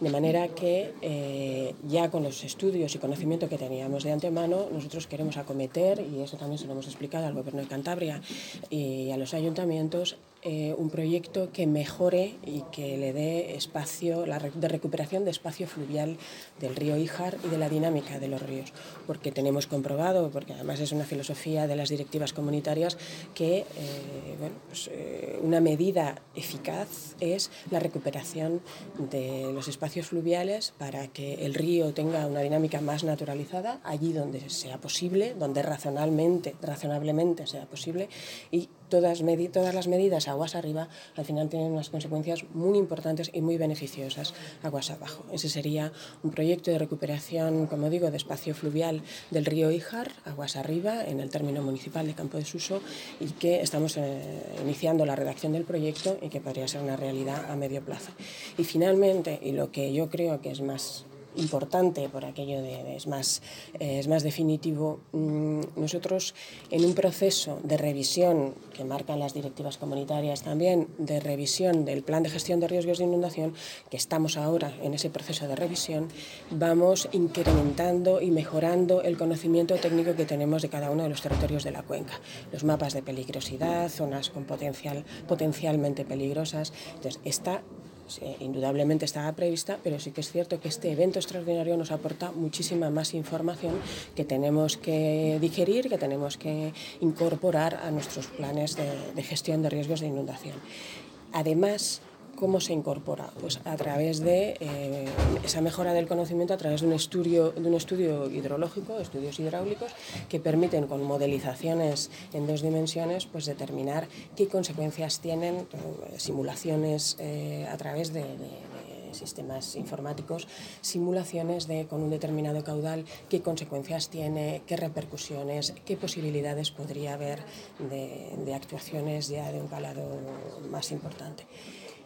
De manera que ya con los estudios y conocimiento que teníamos de antemano, nosotros queremos acometer, y eso también se lo hemos explicado al Gobierno de Cantabria y a los ayuntamientos, un proyecto que mejore y que le dé espacio, de recuperación de espacio fluvial del río Ijar y de la dinámica de los ríos, porque tenemos comprobado, porque además es una filosofía de las directivas comunitarias, que una medida eficaz es la recuperación de los espacios fluviales para que el río tenga una dinámica más naturalizada allí donde sea posible, donde razonablemente sea posible, y todas las medidas aguas arriba al final tienen unas consecuencias muy importantes y muy beneficiosas aguas abajo. Ese sería un proyecto de recuperación, como digo, de espacio fluvial del río Ijar, aguas arriba, en el término municipal de Campo de Suso, y que estamos iniciando la redacción del proyecto y que podría ser una realidad a medio plazo. Y finalmente, y lo que yo creo que es más importante por aquello de es más definitivo, nosotros en un proceso de revisión que marcan las directivas comunitarias también, de revisión del plan de gestión de riesgos de inundación, que estamos ahora en ese proceso de revisión, vamos incrementando y mejorando el conocimiento técnico que tenemos de cada uno de los territorios de la cuenca, los mapas de peligrosidad, zonas con potencialmente peligrosas. Entonces, indudablemente estaba prevista, pero sí que es cierto que este evento extraordinario nos aporta muchísima más información que tenemos que digerir, que tenemos que incorporar a nuestros planes de gestión de riesgos de inundación. Además, ¿cómo se incorpora? Pues a través de esa mejora del conocimiento, a través de un estudio hidrológico, estudios hidráulicos, que permiten, con modelizaciones en 2 dimensiones, pues determinar qué consecuencias tienen, simulaciones a través de sistemas informáticos, simulaciones con un determinado caudal, qué consecuencias tiene, qué repercusiones, qué posibilidades podría haber de actuaciones ya de un calado más importante.